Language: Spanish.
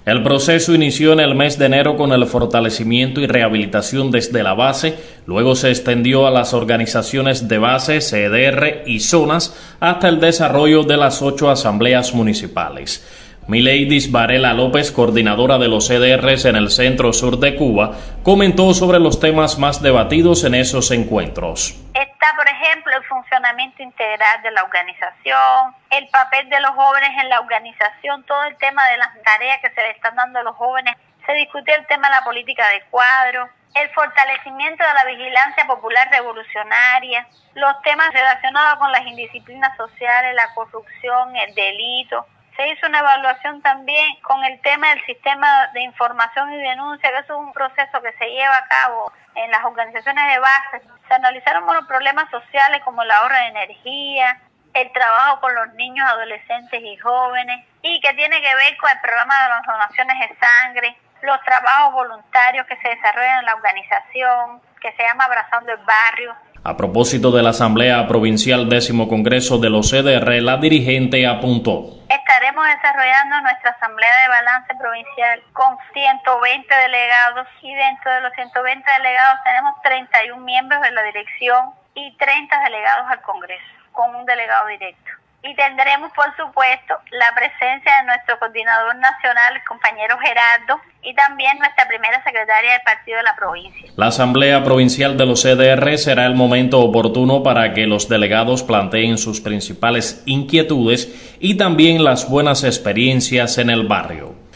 El proceso inició en el mes de enero con el fortalecimiento y rehabilitación desde la base, luego se extendió a las organizaciones de base, CDR y zonas hasta el desarrollo de las 8 asambleas municipales. Mileidis Varela López, coordinadora de los CDRs en el centro sur de Cuba, comentó sobre los temas más debatidos en esos encuentros. Está, por ejemplo, el funcionamiento integral de la organización, el papel de los jóvenes en la organización, todo el tema de las tareas que se le están dando a los jóvenes. Se discutió el tema de la política de cuadro, el fortalecimiento de la vigilancia popular revolucionaria, los temas relacionados con las indisciplinas sociales, la corrupción, el delito. Se hizo una evaluación también con el tema del sistema de información y denuncia, que eso es un proceso que se lleva a cabo en las organizaciones de base. Se analizaron los problemas sociales como el ahorro de energía, el trabajo con los niños, adolescentes y jóvenes, y que tiene que ver con el programa de las donaciones de sangre, los trabajos voluntarios que se desarrollan en la organización, que se llama Abrazando el Barrio. A propósito de la Asamblea Provincial 10º Congreso de los CDR, la dirigente apuntó: estaremos desarrollando nuestra Asamblea de Balance Provincial con 120 delegados y dentro de los 120 delegados tenemos 31 miembros de la dirección y 30 delegados al Congreso, con un delegado directo. Y tendremos, por supuesto, la presencia de nuestro coordinador nacional, el compañero Gerardo, y también nuestra primera secretaria del partido de la provincia. La Asamblea Provincial de los CDR será el momento oportuno para que los delegados planteen sus principales inquietudes y también las buenas experiencias en el barrio.